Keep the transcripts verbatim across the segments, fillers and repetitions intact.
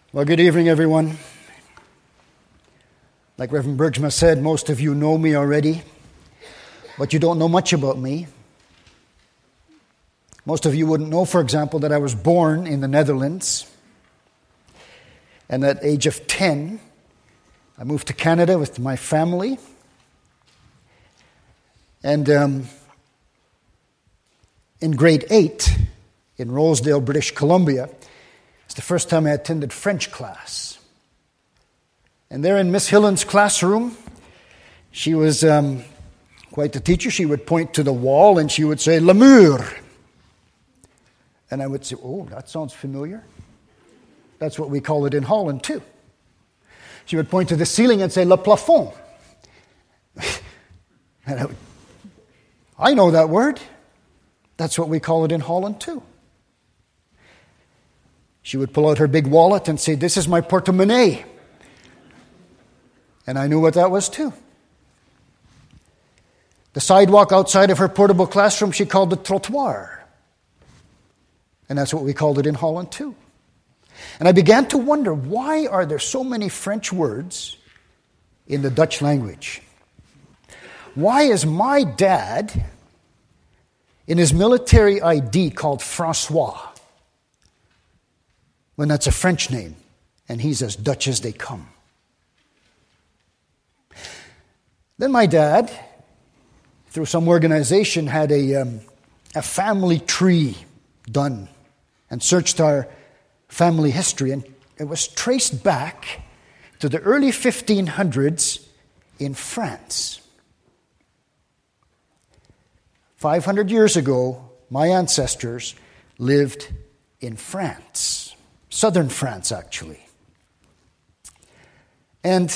Well, good evening, everyone. Like Reverend Bergsma said, most of you know me already, but you don't know much about me. Most of you wouldn't know, for example, that I was born in the Netherlands. And at the age of ten, I moved to Canada with my family. And um, in grade eight, in Rosedale, British Columbia, it's the first time I attended French class. And there in Miss Hillen's classroom, she was um, quite the teacher. She would point to the wall and she would say, "Le mur." And I would say, "Oh, that sounds familiar." That's what we call it in Holland too. She would point to the ceiling and say, "Le plafond." And I would, I know that word. That's what we call it in Holland too. She would pull out her big wallet and say, "This is my portemonnaie." And I knew what that was too. The sidewalk outside of her portable classroom she called the trottoir. And that's what we called it in Holland too. And I began to wonder, why are there so many French words in the Dutch language? Why is my dad in his military I D called Francois, when that's a French name, and he's as Dutch as they come? Then my dad, through some organization, had a, um, a family tree done and searched our family history, and it was traced back to the early fifteen hundreds in France. five hundred years ago, my ancestors lived in France. Southern France, actually. And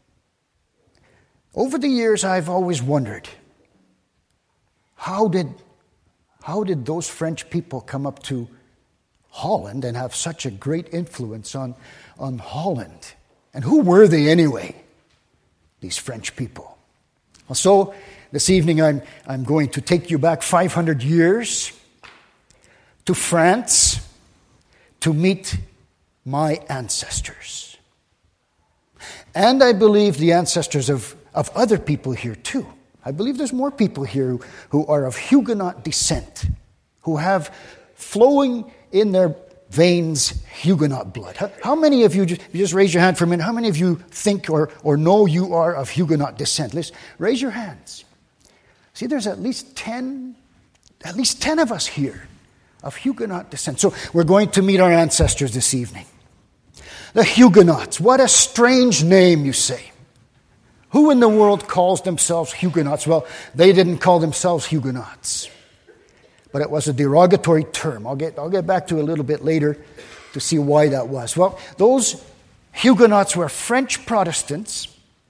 over the years, I've always wondered, how did, how did those French people come up to Holland and have such a great influence on, on Holland? And who were they anyway, these French people? Well, so this evening I'm, I'm going to take you back five hundred years to France to meet my ancestors. And I believe the ancestors of, of other people here too. I believe there's more people here who, who are of Huguenot descent, who have flowing in their veins Huguenot blood. How, how many of you, just, you just raise your hand for a minute, how many of you think or, or know you are of Huguenot descent? Let's raise your hands. See, there's at least ten, at least ten of us here of Huguenot descent. So we're going to meet our ancestors this evening. The Huguenots. What a strange name, you say. Who in the world calls themselves Huguenots? Well, they didn't call themselves Huguenots, but it was a derogatory term. I'll get, I'll get back to it a little bit later to see why that was. Well, those Huguenots were French Protestants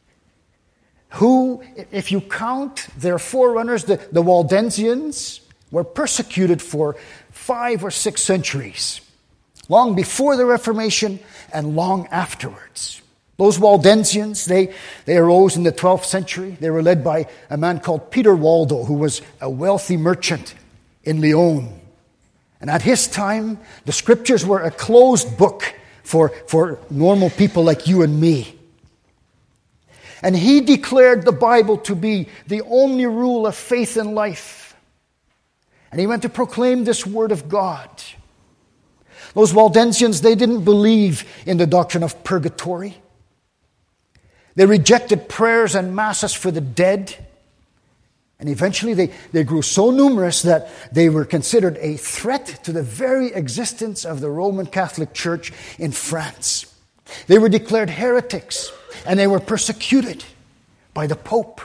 who, if you count their forerunners, the, the Waldensians, were persecuted for five or six centuries, long before the Reformation and long afterwards. Those Waldensians, they, they arose in the twelfth century. They were led by a man called Peter Waldo, who was a wealthy merchant in Lyon. And at his time, the scriptures were a closed book for, for normal people like you and me. And he declared the Bible to be the only rule of faith and life. And he went to proclaim this word of God. Those Waldensians, they didn't believe in the doctrine of purgatory. They rejected prayers and masses for the dead. And eventually they, they grew so numerous that they were considered a threat to the very existence of the Roman Catholic Church in France. They were declared heretics, and they were persecuted by the Pope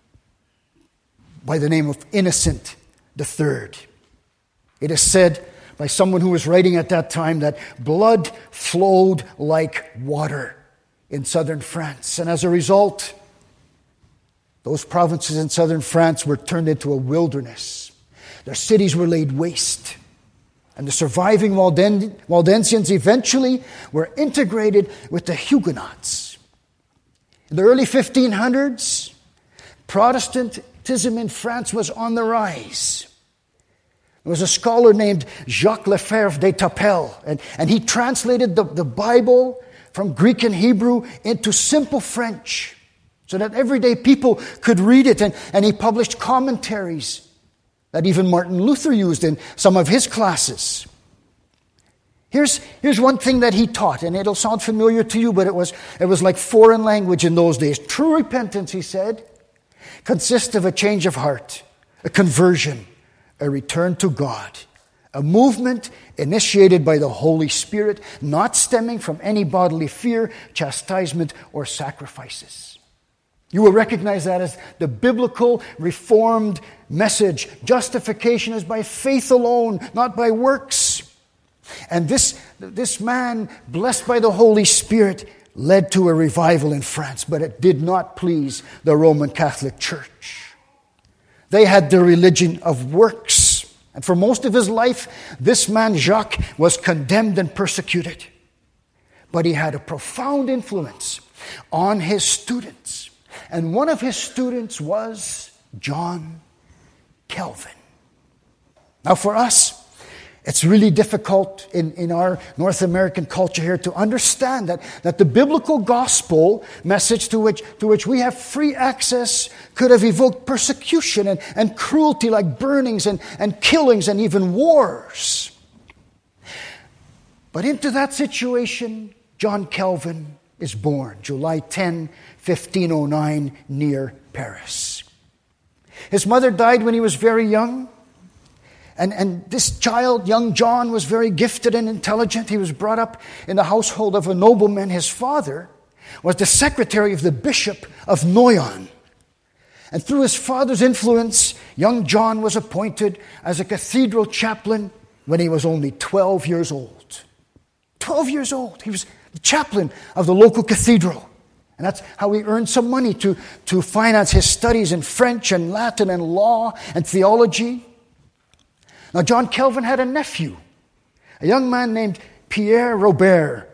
by the name of Innocent the Third. It is said by someone who was writing at that time that blood flowed like water in southern France. And as a result, those provinces in southern France were turned into a wilderness. Their cities were laid waste. And the surviving Walden- Waldensians eventually were integrated with the Huguenots. In the early fifteen hundreds, Protestantism in France was on the rise. There was a scholar named Jacques Lefebvre d'Etaples, and, and he translated the, the Bible from Greek and Hebrew into simple French so that everyday people could read it. And, and he published commentaries that even Martin Luther used in some of his classes. Here's, here's one thing that he taught, and it'll sound familiar to you, but it was, it was like foreign language in those days. True repentance, he said, consists of a change of heart, a conversion, a return to God, a movement initiated by the Holy Spirit, not stemming from any bodily fear, chastisement, or sacrifices. You will recognize that as the biblical Reformed message. Justification is by faith alone, not by works. And this, this man, blessed by the Holy Spirit, led to a revival in France, but it did not please the Roman Catholic Church. They had the religion of works. And for most of his life, this man, Jacques, was condemned and persecuted. But he had a profound influence on his students. And one of his students was John Calvin. Now for us, it's really difficult in, in our North American culture here to understand that, that the biblical gospel message to which, to which we have free access could have evoked persecution and, and cruelty like burnings and, and killings and even wars. But into that situation, John Calvin is born, July tenth, fifteen oh nine, near Paris. His mother died when he was very young. And, and this child, young John, was very gifted and intelligent. He was brought up in the household of a nobleman. His father was the secretary of the Bishop of Noyon. And through his father's influence, young John was appointed as a cathedral chaplain when he was only twelve years old. twelve years old. He was the chaplain of the local cathedral. And that's how he earned some money to, to finance his studies in French and Latin and law and theology. Now, John Calvin had a nephew, a young man named Pierre Robert.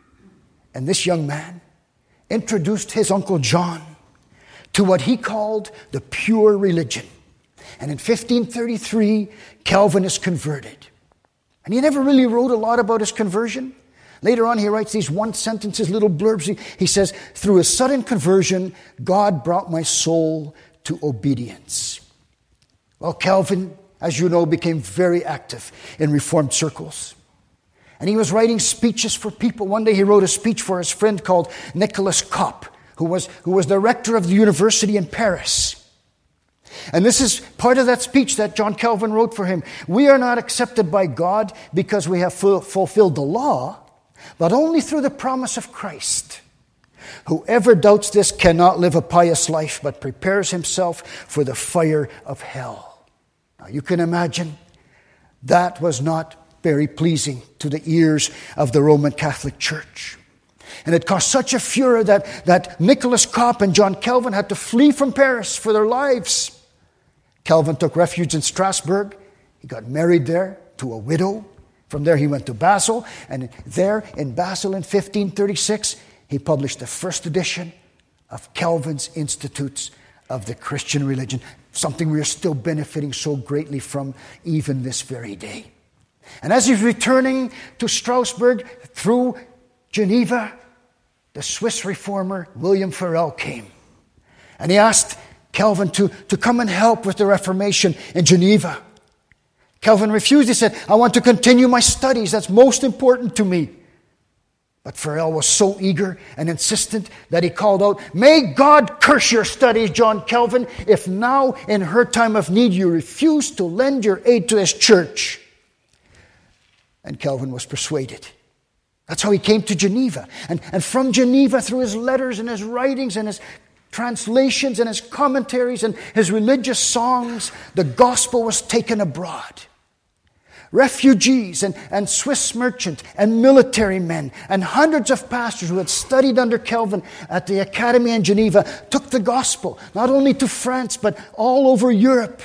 And this young man introduced his Uncle John to what he called the pure religion. And in fifteen thirty-three, Calvin is converted. And he never really wrote a lot about his conversion. Later on, he writes these one sentences, little blurbs. He, he says, through a sudden conversion, God brought my soul to obedience. Well, Calvin, as you know, became very active in Reformed circles. And he was writing speeches for people. One day he wrote a speech for his friend called Nicolas Cop, who was, who was the rector of the university in Paris. And this is part of that speech that John Calvin wrote for him. We are not accepted by God because we have ful- fulfilled the law, but only through the promise of Christ. Whoever doubts this cannot live a pious life, but prepares himself for the fire of hell. Now, you can imagine that was not very pleasing to the ears of the Roman Catholic Church. And it caused such a furor that, that Nicolas Cop and John Calvin had to flee from Paris for their lives. Calvin took refuge in Strasbourg. He got married there to a widow. From there he went to Basel. And there in Basel in fifteen thirty-six, he published the first edition of Calvin's Institutes of the Christian Religion. Something we are still benefiting so greatly from even this very day. And as he's returning to Strasbourg through Geneva, the Swiss reformer William Farel came. And he asked Calvin to, to come and help with the Reformation in Geneva. Calvin refused. He said, I want to continue my studies. That's most important to me. But Farel was so eager and insistent that he called out, may God curse your studies, John Calvin, if now in her time of need you refuse to lend your aid to his church. And Calvin was persuaded. That's how he came to Geneva. And, and from Geneva, through his letters and his writings and his translations and his commentaries and his religious songs, the gospel was taken abroad. Refugees and, and Swiss merchant and military men and hundreds of pastors who had studied under Calvin at the Academy in Geneva took the gospel not only to France but all over Europe.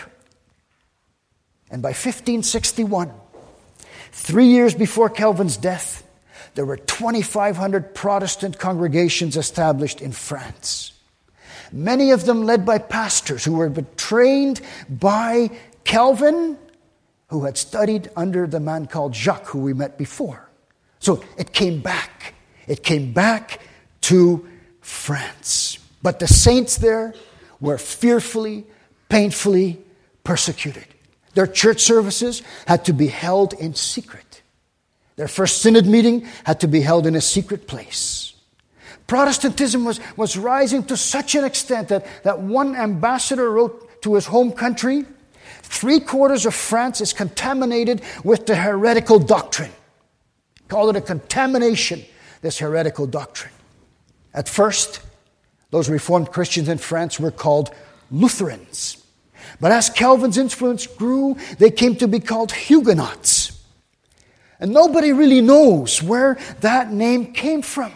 And by fifteen sixty-one, three years before Calvin's death, there were twenty-five hundred Protestant congregations established in France. Many of them led by pastors who were trained by Calvin who had studied under the man called Jacques, who we met before. So it came back. It came back to France. But the saints there were fearfully, painfully persecuted. Their church services had to be held in secret. Their first synod meeting had to be held in a secret place. Protestantism was, was rising to such an extent that, that one ambassador wrote to his home country, three quarters of France is contaminated with the heretical doctrine. Call it a contamination, this heretical doctrine. At first, those Reformed Christians in France were called Lutherans. But as Calvin's influence grew, they came to be called Huguenots. And nobody really knows where that name came from.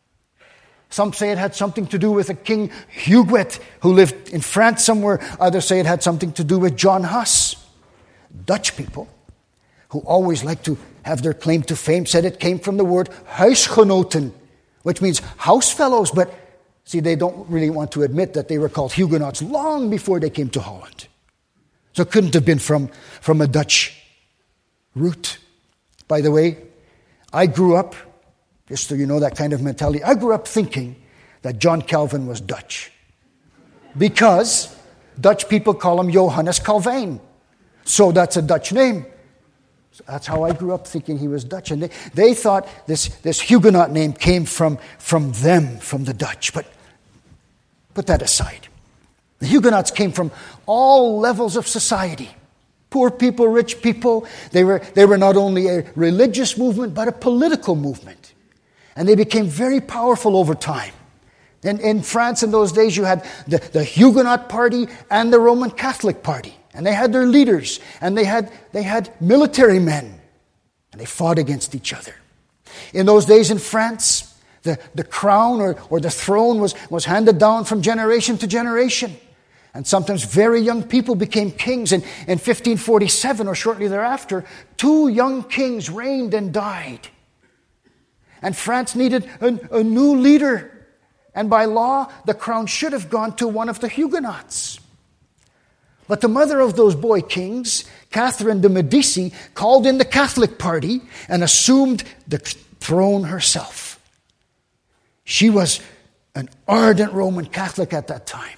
Some say it had something to do with a King Huguet who lived in France somewhere. Others say it had something to do with John Huss. Dutch people, who always like to have their claim to fame, said it came from the word huisgenoten, which means house fellows. But see, they don't really want to admit that they were called Huguenots long before they came to Holland. So it couldn't have been from, from a Dutch root. By the way, I grew up, just so you know that kind of mentality, I grew up thinking that John Calvin was Dutch. Because Dutch people call him Johannes Calvijn. So that's a Dutch name. So that's how I grew up thinking he was Dutch. And they, they thought this, this Huguenot name came from, from them, from the Dutch. But put that aside. The Huguenots came from all levels of society. Poor people, rich people. They were, they were not only a religious movement, but a political movement. And they became very powerful over time. And in France in those days, you had the, the Huguenot Party and the Roman Catholic Party. And they had their leaders. And they had, they had military men. And they fought against each other. In those days in France, the, the crown or, or the throne was, was handed down from generation to generation. And sometimes very young people became kings. And in fifteen forty-seven or shortly thereafter, two young kings reigned and died. And France needed a, a new leader. And by law, the crown should have gone to one of the Huguenots. But the mother of those boy kings, Catherine de Medici, called in the Catholic party and assumed the throne herself. She was an ardent Roman Catholic at that time.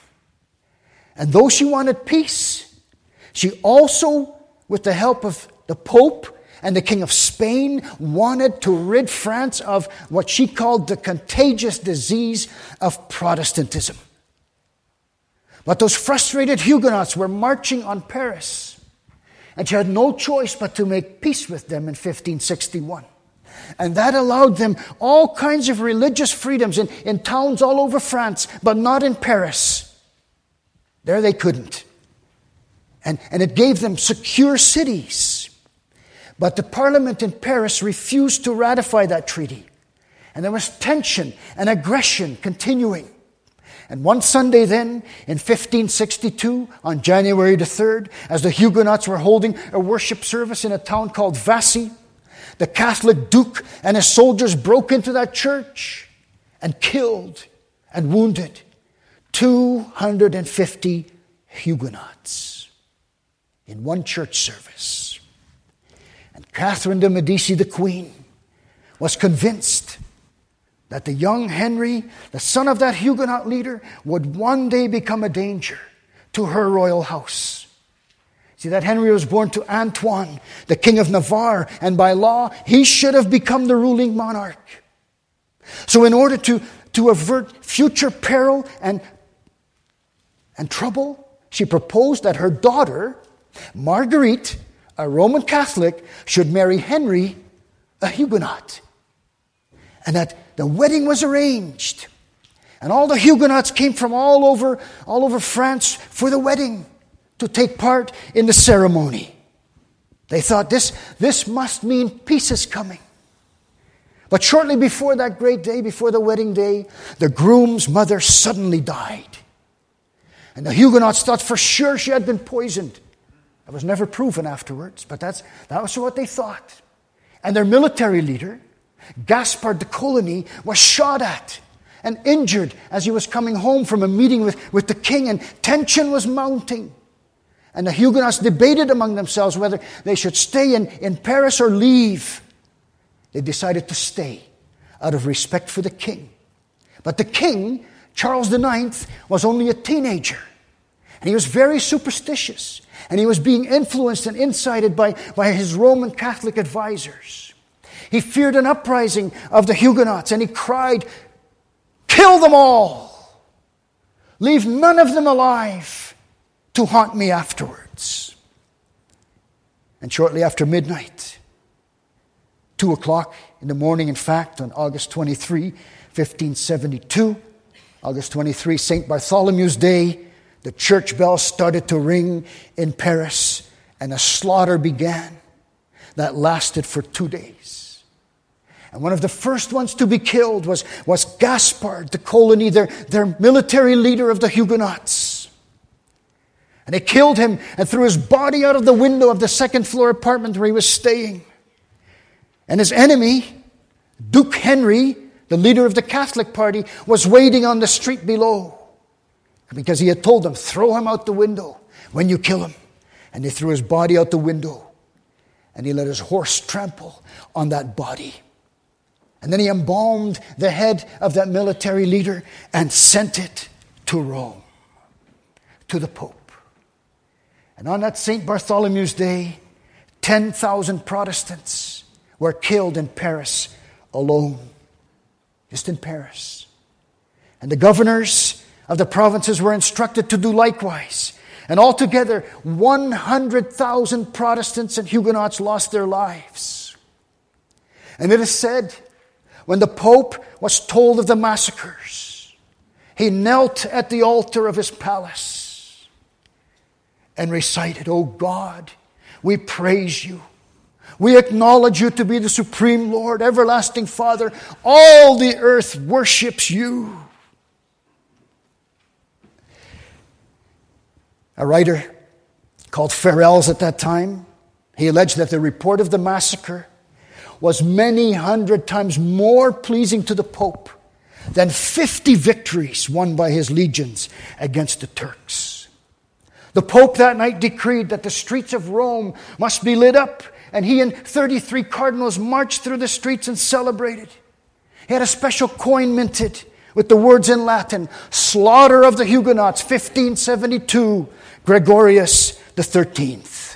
And though she wanted peace, she also, with the help of the Pope and the King of Spain, wanted to rid France of what she called the contagious disease of Protestantism. But those frustrated Huguenots were marching on Paris, and she had no choice but to make peace with them in fifteen sixty-one. And that allowed them all kinds of religious freedoms in, in towns all over France, but not in Paris. There they couldn't. And, and it gave them secure cities. But the parliament in Paris refused to ratify that treaty. And there was tension and aggression continuing. And one Sunday then, in fifteen sixty-two, on January the third, as the Huguenots were holding a worship service in a town called Vassy, the Catholic Duke and his soldiers broke into that church and killed and wounded two hundred fifty Huguenots in one church service. And Catherine de Medici, the queen, was convinced that the young Henry, the son of that Huguenot leader, would one day become a danger to her royal house. See, that Henry was born to Antoine, the king of Navarre, and by law, he should have become the ruling monarch. So in order to, to avert future peril and and trouble, she proposed that her daughter, Marguerite, a Roman Catholic, should marry Henry, a Huguenot. And that the wedding was arranged. And all the Huguenots came from all over, all over France for the wedding to take part in the ceremony. They thought this, this must mean peace is coming. But shortly before that great day, before the wedding day, the groom's mother suddenly died. And the Huguenots thought for sure she had been poisoned. It was never proven afterwards, but that's, that was what they thought. And their military leader, Gaspard de Coligny, was shot at and injured as he was coming home from a meeting with, with the king, and tension was mounting. And the Huguenots debated among themselves whether they should stay in, in Paris or leave. They decided to stay out of respect for the king. But the king, Charles the Ninth, was only a teenager. And he was very superstitious. And he was being influenced and incited by, by his Roman Catholic advisors. He feared an uprising of the Huguenots, and he cried, "Kill them all! Leave none of them alive to haunt me afterwards." And shortly after midnight, two o'clock in the morning, in fact, on August twenty-third, fifteen seventy-two, August twenty-third, Saint Bartholomew's Day, the church bells started to ring in Paris, and a slaughter began that lasted for two days. And one of the first ones to be killed was, was Gaspard de Coligny, their, their military leader of the Huguenots. And they killed him and threw his body out of the window of the second floor apartment where he was staying. And his enemy, Duke Henry, the leader of the Catholic Party, was waiting on the street below. Because he had told them, "Throw him out the window when you kill him." And they threw his body out the window. And he let his horse trample on that body. And then he embalmed the head of that military leader and sent it to Rome, to the Pope. And on that Saint Bartholomew's Day, ten thousand Protestants were killed in Paris alone. Just in Paris. And the governors of the provinces were instructed to do likewise. And altogether, one hundred thousand Protestants and Huguenots lost their lives. And it is said, when the Pope was told of the massacres, he knelt at the altar of his palace and recited, "O God, we praise you. We acknowledge you to be the supreme Lord, everlasting Father. All the earth worships you." A writer called Farels at that time, he alleged that the report of the massacre was many hundred times more pleasing to the Pope than fifty victories won by his legions against the Turks. The Pope that night decreed that the streets of Rome must be lit up, and he and thirty-three cardinals marched through the streets and celebrated. He had a special coin minted with the words in Latin, "Slaughter of the Huguenots, fifteen seventy-two, Gregorius the thirteenth.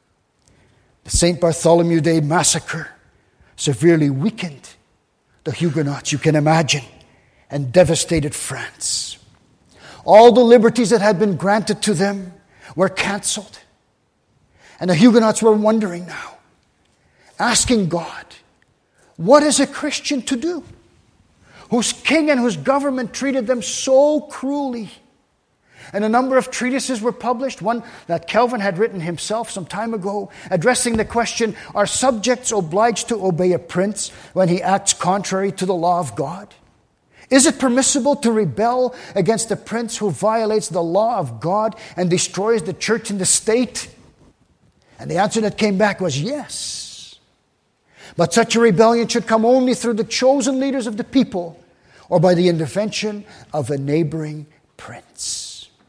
The Saint Bartholomew Day massacre severely weakened the Huguenots, you can imagine, and devastated France. All the liberties that had been granted to them were cancelled. And the Huguenots were wondering now, asking God, what is a Christian to do? Whose king and whose government treated them so cruelly. And a number of treatises were published, one that Calvin had written himself some time ago, addressing the question, are subjects obliged to obey a prince when he acts contrary to the law of God? Is it permissible to rebel against a prince who violates the law of God and destroys the church and the state? And the answer that came back was yes. But such a rebellion should come only through the chosen leaders of the people or by the intervention of a neighboring prince.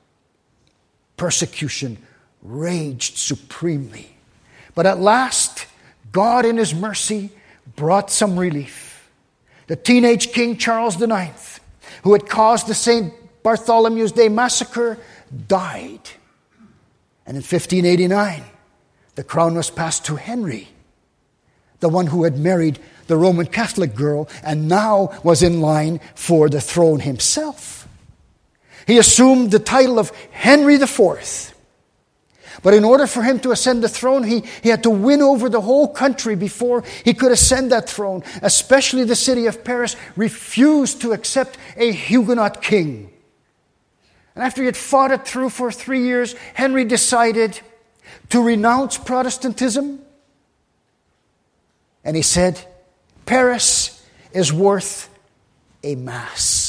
Persecution raged supremely. But at last, God in His mercy brought some relief. The teenage King Charles the Ninth, who had caused the Saint Bartholomew's Day massacre, died. And in fifteen eighty-nine, the crown was passed to Henry, the one who had married the Roman Catholic girl and now was in line for the throne himself. He assumed the title of Henry the Fourth. But in order for him to ascend the throne, he, he had to win over the whole country before he could ascend that throne. Especially the city of Paris refused to accept a Huguenot king. And after he had fought it through for three years, Henry decided to renounce Protestantism. And he said, Paris is worth a mass.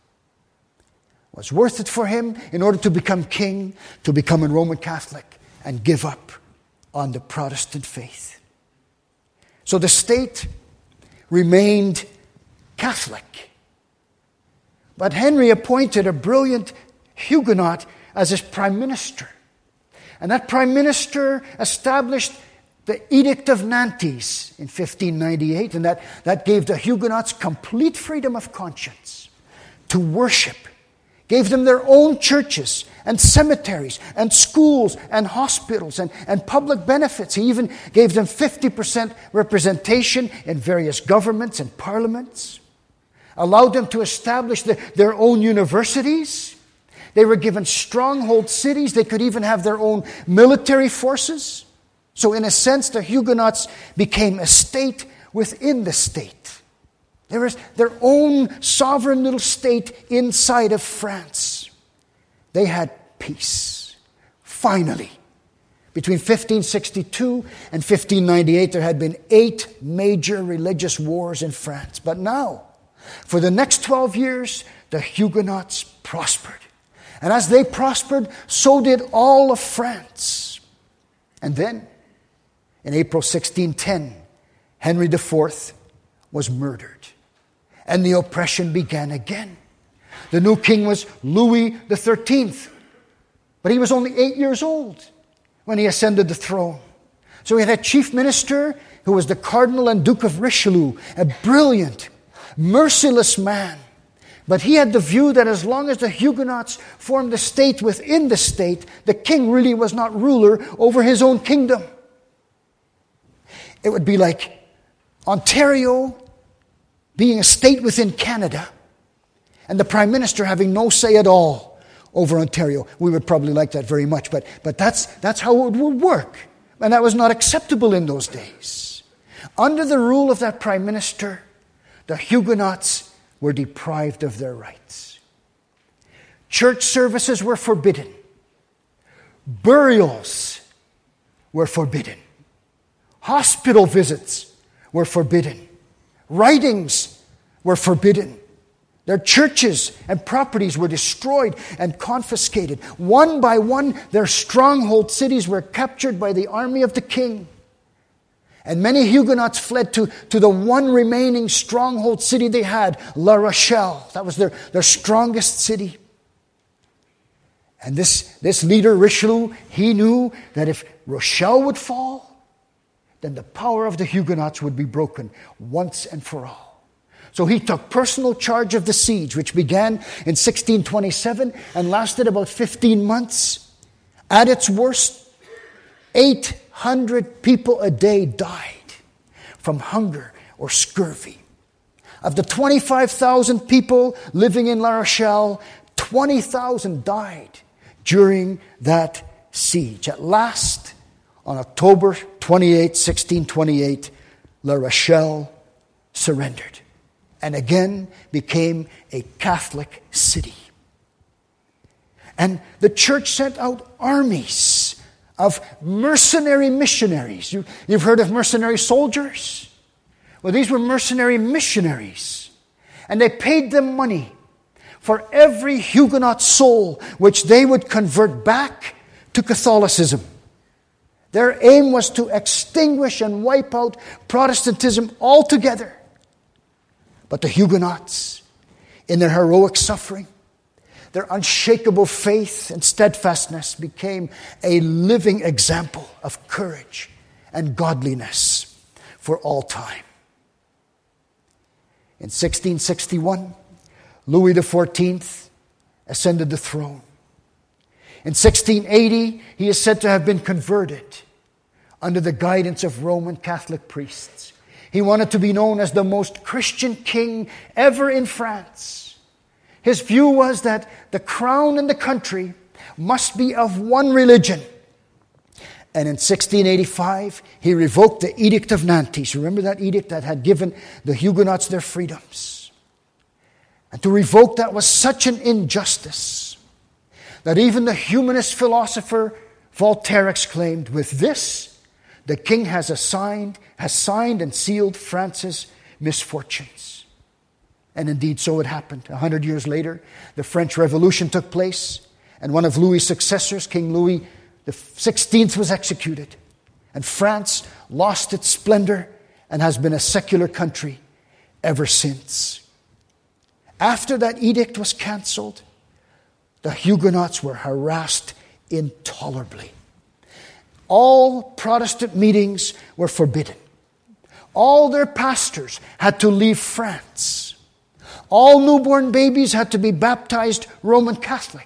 It was worth it for him in order to become king, to become a Roman Catholic, and give up on the Protestant faith. So the state remained Catholic. But Henry appointed a brilliant Huguenot as his prime minister. And that prime minister established the Edict of Nantes in fifteen ninety-eight, and that, that gave the Huguenots complete freedom of conscience to worship, gave them their own churches and cemeteries and schools and hospitals and, and public benefits. He even gave them fifty percent representation in various governments and parliaments, allowed them to establish the, their own universities. They were given stronghold cities. They could even have their own military forces. So in a sense, the Huguenots became a state within the state. There was their own sovereign little state inside of France. They had peace. Finally, between fifteen sixty-two and fifteen ninety-eight, there had been eight major religious wars in France. But now, for the next twelve years, the Huguenots prospered. And as they prospered, so did all of France. And then, in April sixteen ten, Henry the Fourth was murdered. And the oppression began again. The new king was Louis the Thirteenth. But he was only eight years old when he ascended the throne. So he had a chief minister who was the Cardinal and Duke of Richelieu, a brilliant, merciless man. But he had the view that as long as the Huguenots formed a state within the state, the king really was not ruler over his own kingdom. It would be like Ontario being a state within Canada and the Prime Minister having no say at all over Ontario. We would probably like that very much, but, but that's, that's how it would work. And that was not acceptable in those days. Under the rule of that Prime Minister, the Huguenots were deprived of their rights. Church services were forbidden. Burials were forbidden. Hospital visits were forbidden. Writings were forbidden. Their churches and properties were destroyed and confiscated. One by one, their stronghold cities were captured by the army of the king. And many Huguenots fled to, to the one remaining stronghold city they had, La Rochelle. That was their, their strongest city. And this, this leader, Richelieu, he knew that if Rochelle would fall, then the power of the Huguenots would be broken once and for all. So he took personal charge of the siege, which began in sixteen twenty-seven and lasted about fifteen months. At its worst, eight hundred people a day died from hunger or scurvy. Of the twenty-five thousand people living in La Rochelle, twenty thousand died during that siege. At last, on October twenty-eighth, sixteen twenty-eight, La Rochelle surrendered and again became a Catholic city. And the church sent out armies of mercenary missionaries. You, you've heard of mercenary soldiers? Well, these were mercenary missionaries. And they paid them money for every Huguenot soul which they would convert back to Catholicism. Their aim was to extinguish and wipe out Protestantism altogether. But the Huguenots, in their heroic suffering, their unshakable faith and steadfastness became a living example of courage and godliness for all time. In sixteen sixty-one, Louis the Fourteenth ascended the throne. In sixteen eighty, he is said to have been converted under the guidance of Roman Catholic priests. He wanted to be known as the most Christian king ever in France. His view was that the crown and the country must be of one religion. And in sixteen eighty-five, he revoked the Edict of Nantes. Remember that edict that had given the Huguenots their freedoms? And to revoke that was such an injustice that even the humanist philosopher Voltaire exclaimed, "With this, the king has assigned, has signed and sealed France's misfortunes." And indeed, so it happened. A hundred years later, the French Revolution took place, and one of Louis' successors, King Louis the Sixteenth, was executed. And France lost its splendor and has been a secular country ever since. After that edict was canceled, the Huguenots were harassed intolerably. all Protestant meetings were forbidden. All their pastors had to leave France. All newborn babies had to be baptized Roman Catholic.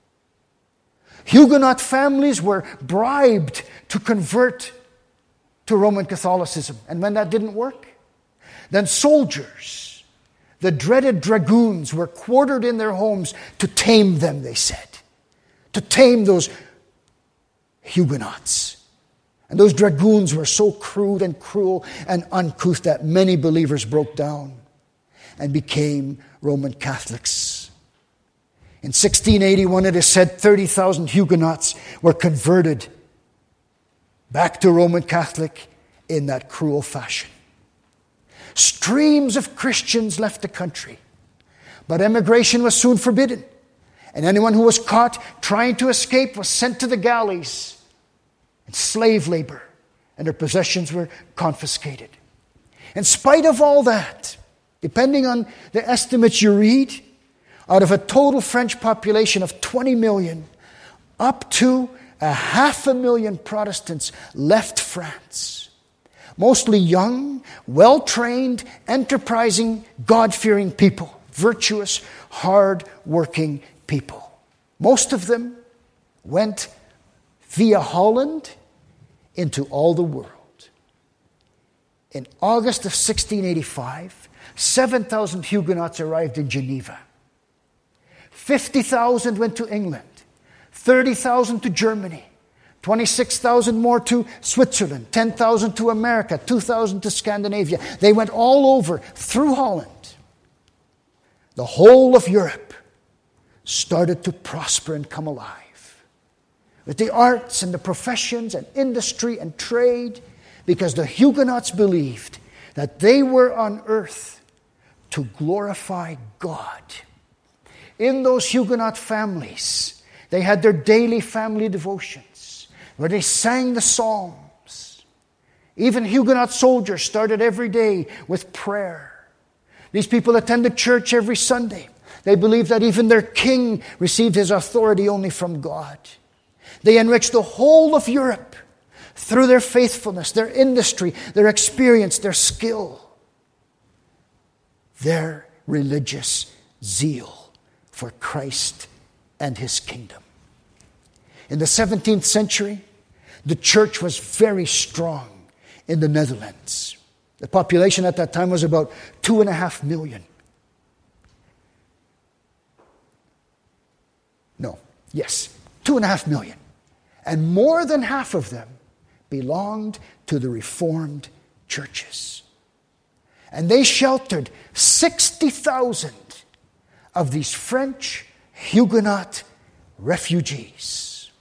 Huguenot families were bribed to convert to Roman Catholicism. And when that didn't work, then soldiers, the dreaded dragoons, were quartered in their homes to tame them, they said. To tame those Huguenots. And those dragoons were so crude and cruel and uncouth that many believers broke down and became Roman Catholics. In sixteen eighty-one, it is said thirty thousand Huguenots were converted back to Roman Catholic in that cruel fashion. Streams of Christians left the country, but emigration was soon forbidden. And anyone who was caught trying to escape was sent to the galleys and slave labor, and their possessions were confiscated. In spite of all that, depending on the estimates you read, out of a total French population of twenty million, up to a half a million Protestants left France. Mostly young, well-trained, enterprising, God-fearing people. Virtuous, hard-working people. Most of them went via Holland into all the world. In August of sixteen eighty-five, seven thousand Huguenots arrived in Geneva. fifty thousand went to England, thirty thousand to Germany, twenty-six thousand more to Switzerland, ten thousand to America, two thousand to Scandinavia. They went all over through Holland. The whole of Europe started to prosper and come alive. With the arts and the professions and industry and trade, because the Huguenots believed that they were on earth to glorify God. In those Huguenot families, they had their daily family devotions, where they sang the psalms. Even Huguenot soldiers started every day with prayer. These people attended church every Sunday. They believed that even their king received his authority only from God. They enriched the whole of Europe through their faithfulness, their industry, their experience, their skill, their religious zeal for Christ and His kingdom. In the seventeenth century, the church was very strong in the Netherlands. The population at that time was about two and a half million. No, yes, two and a half million. And more than half of them belonged to the Reformed churches. And they sheltered sixty thousand of these French Huguenot refugees.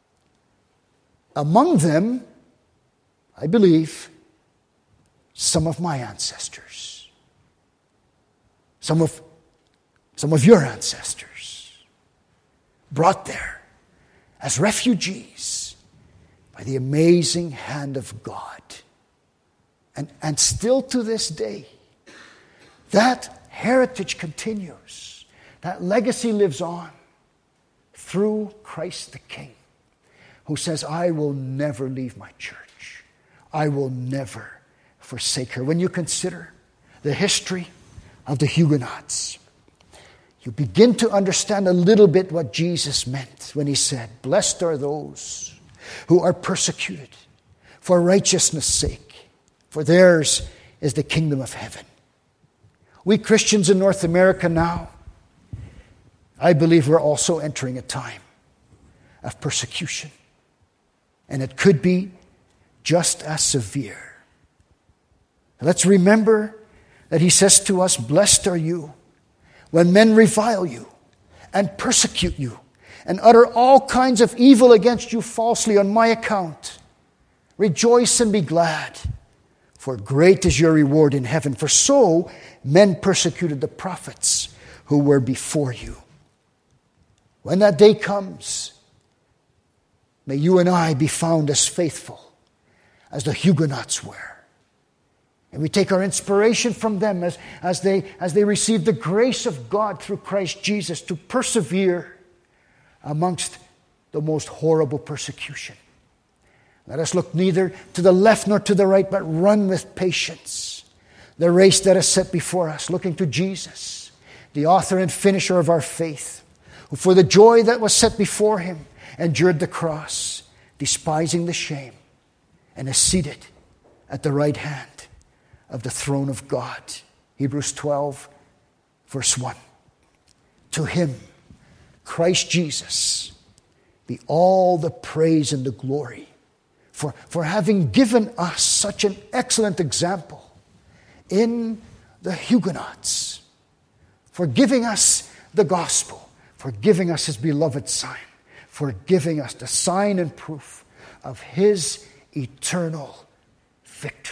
Among them, I believe, some of my ancestors. Some of, some of your ancestors. Brought there as refugees by the amazing hand of God. And, and still to this day, that heritage continues. That legacy lives on through Christ the King, who says, I will never leave my church. I will never forsake her. When you consider the history of the Huguenots, you begin to understand a little bit what Jesus meant when He said, blessed are those who are persecuted for righteousness' sake, for theirs is the kingdom of heaven. We Christians in North America now, I believe we're also entering a time of persecution. And it could be just as severe. Let's remember that He says to us, blessed are you when men revile you and persecute you and utter all kinds of evil against you falsely on my account. Rejoice and be glad, for great is your reward in heaven. For so men persecuted the prophets who were before you. When that day comes, may you and I be found as faithful as the Huguenots were. And we take our inspiration from them as, as, they, as they receive the grace of God through Christ Jesus to persevere amongst the most horrible persecution. Let us look neither to the left nor to the right, but run with patience the race that is set before us, looking to Jesus, the author and finisher of our faith, who for the joy that was set before him endured the cross, despising the shame, and is seated at the right hand of the throne of God. Hebrews twelve, verse one. To him, Christ Jesus, be all the praise and the glory for, for having given us such an excellent example in the Huguenots, for giving us the gospel, for giving us his beloved sign, for giving us the sign and proof of his eternal victory.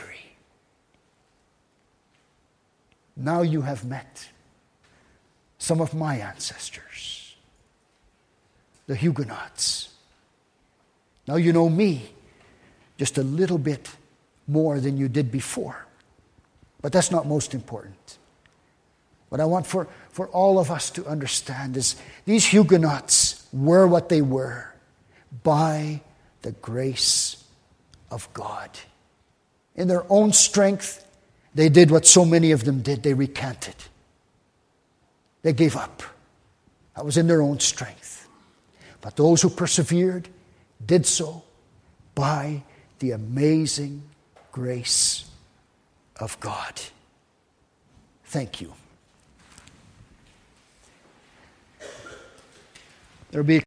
Now you have met some of my ancestors, the Huguenots. Now you know me just a little bit more than you did before. But that's not most important. What I want for, for all of us to understand is these Huguenots were what they were by the grace of God. In their own strength, they did what so many of them did. They recanted. They gave up. That was in their own strength. But those who persevered did so by the amazing grace of God. Thank you. There will be